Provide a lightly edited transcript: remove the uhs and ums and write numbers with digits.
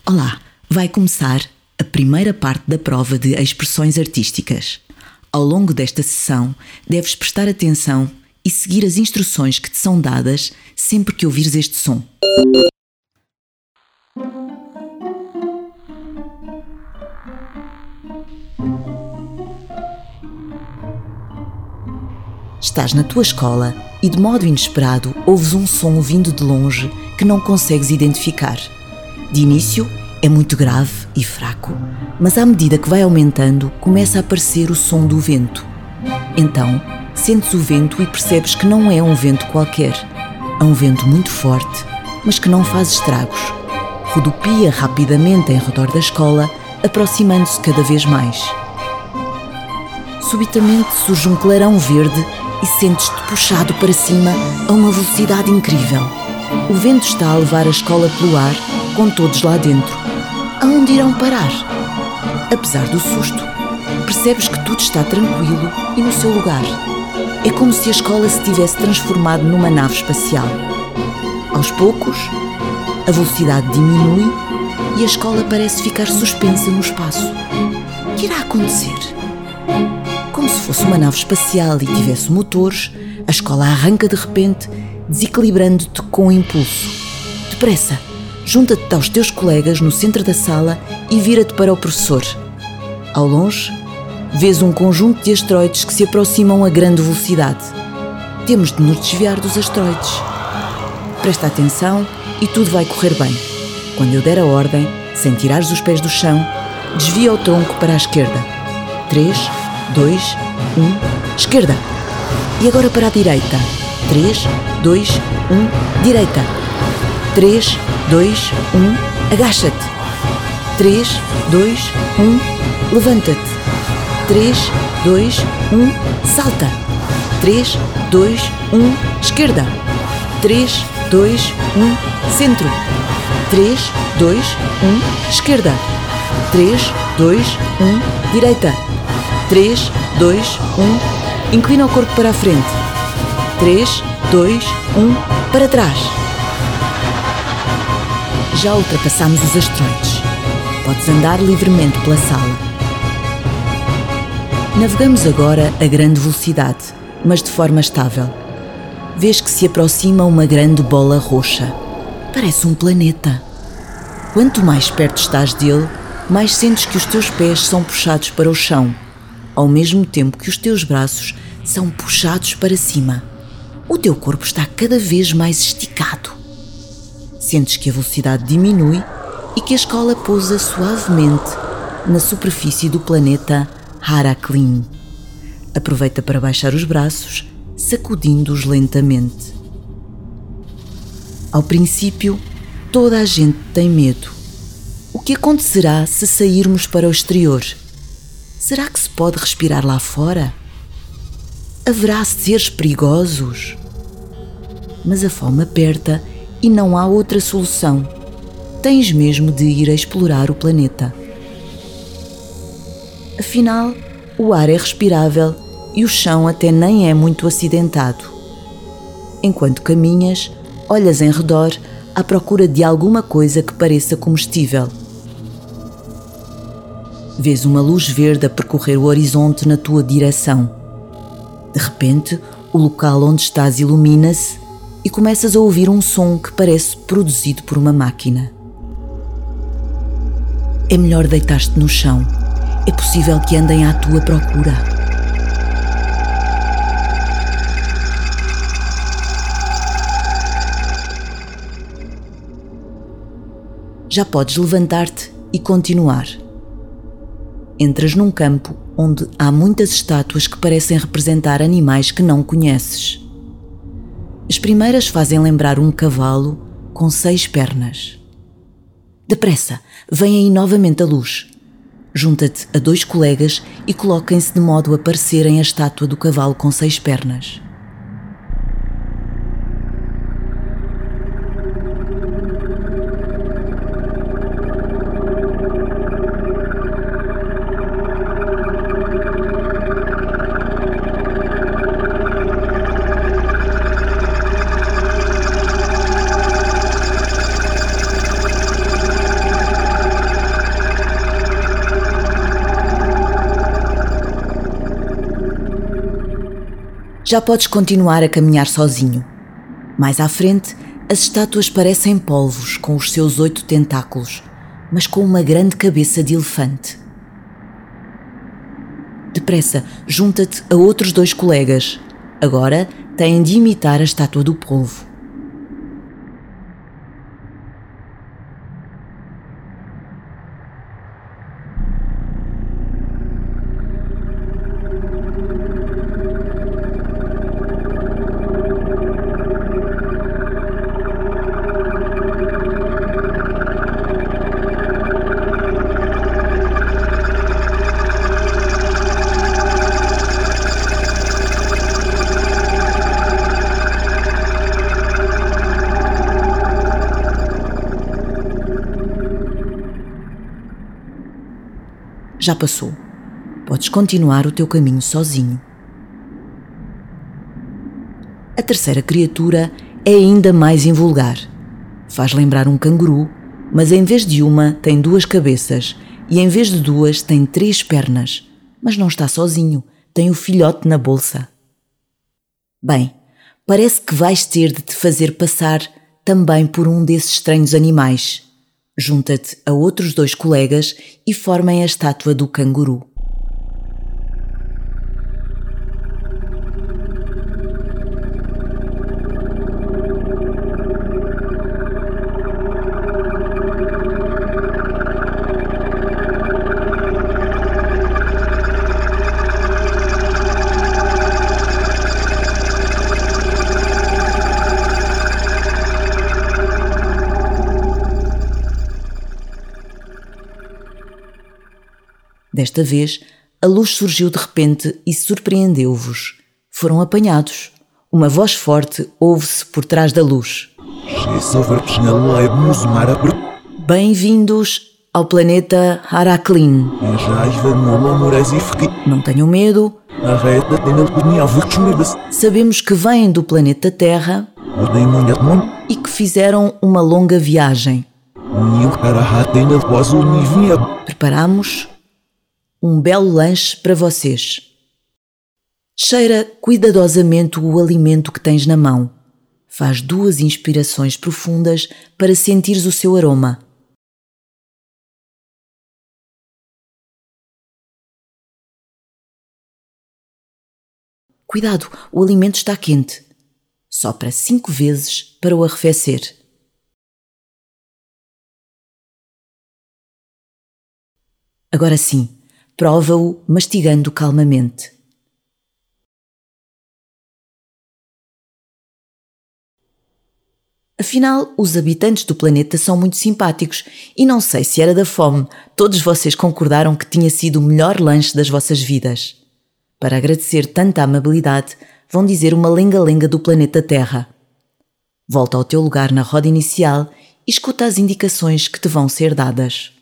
Olá, vai começar a primeira parte da prova de expressões artísticas. Ao longo desta sessão, deves prestar atenção e seguir as instruções que te são dadas sempre que ouvires este som. Estás na tua escola e, de modo inesperado, ouves um som vindo de longe que não consegues identificar. De início, é muito grave e fraco, mas à medida que vai aumentando, começa a aparecer o som do vento. Então, sentes o vento e percebes que não é um vento qualquer. É um vento muito forte, mas que não faz estragos. Rodopia rapidamente em redor da escola, aproximando-se cada vez mais. Subitamente surge um clarão verde e sentes-te puxado para cima a uma velocidade incrível. O vento está a levar a escola pelo ar, com todos lá dentro. Aonde irão parar? Apesar do susto, percebes que tudo está tranquilo e no seu lugar. É como se a escola se tivesse transformado numa nave espacial. Aos poucos, a velocidade diminui e a escola parece ficar suspensa no espaço. O que irá acontecer? Como se fosse uma nave espacial e tivesse motores, a escola arranca de repente, desequilibrando-te com um impulso. Depressa, junta-te aos teus colegas no centro da sala e vira-te para o professor. Ao longe, vês um conjunto de asteroides que se aproximam a grande velocidade. Temos de nos desviar dos asteroides. Presta atenção e tudo vai correr bem. Quando eu der a ordem, sem tirares os pés do chão, desvia o tronco para a esquerda. 3, 2, 1, esquerda. E agora para a direita. 3, 2, 1, direita. 3, 2, 1, agacha-te. 3, 2, 1, levanta-te. 3, 2, 1, salta. 3, 2, 1, esquerda. 3, 2, 1, centro. 3, 2, 1, esquerda. 3, 2, 1, direita. 3, 2, 1, inclina o corpo para a frente. 3, 2, 1, para trás. Já ultrapassamos os asteroides. Podes andar livremente pela sala. Navegamos agora a grande velocidade, mas de forma estável. Vês que se aproxima uma grande bola roxa. Parece um planeta. Quanto mais perto estás dele, mais sentes que os teus pés são puxados para o chão, ao mesmo tempo que os teus braços são puxados para cima. O teu corpo está cada vez mais esticado. Sentes que a velocidade diminui e que a escola pousa suavemente na superfície do planeta Haraklim. Aproveita para baixar os braços, sacudindo-os lentamente. Ao princípio, toda a gente tem medo. O que acontecerá se sairmos para o exterior? Será que se pode respirar lá fora? Haverá seres perigosos? Mas a fome aperta e não há outra solução. Tens mesmo de ir a explorar o planeta. Afinal, o ar é respirável e o chão até nem é muito acidentado. Enquanto caminhas, olhas em redor à procura de alguma coisa que pareça comestível. Vês uma luz verde a percorrer o horizonte na tua direção. De repente, o local onde estás ilumina-se e começas a ouvir um som que parece produzido por uma máquina. É melhor deitar-te no chão. É possível que andem à tua procura. Já podes levantar-te e continuar. Entras num campo onde há muitas estátuas que parecem representar animais que não conheces. As primeiras fazem lembrar um cavalo com 6 pernas. Depressa, vem aí novamente a luz. Junta-te a 2 colegas e coloquem-se de modo a parecerem a estátua do cavalo com 6 pernas. Já podes continuar a caminhar sozinho. Mais à frente, as estátuas parecem polvos com os seus 8 tentáculos, mas com uma grande cabeça de elefante. Depressa, junta-te a outros 2 colegas. Agora têm de imitar a estátua do polvo. Já passou. Podes continuar o teu caminho sozinho. A terceira criatura é ainda mais invulgar. Faz lembrar um canguru, mas em vez de uma tem 2 cabeças e em vez de 2 tem 3 pernas. Mas não está sozinho, tem o filhote na bolsa. Bem, parece que vais ter de te fazer passar também por um desses estranhos animais. Junta-te a outros 2 colegas e formem a estátua do canguru. Desta vez, a luz surgiu de repente e surpreendeu-vos. Foram apanhados. Uma voz forte ouve-se por trás da luz. Bem-vindos ao planeta Araklin. Não tenham medo. Sabemos que vêm do planeta Terra e que fizeram uma longa viagem. Preparamos um belo lanche para vocês. Cheira cuidadosamente o alimento que tens na mão. Faz 2 inspirações profundas para sentires o seu aroma. Cuidado, o alimento está quente. Sopra 5 vezes para o arrefecer. Agora sim, prova-o mastigando calmamente. Afinal, os habitantes do planeta são muito simpáticos e não sei se era da fome, todos vocês concordaram que tinha sido o melhor lanche das vossas vidas. Para agradecer tanta amabilidade, vão dizer uma lenga-lenga do planeta Terra. Volta ao teu lugar na roda inicial e escuta as indicações que te vão ser dadas.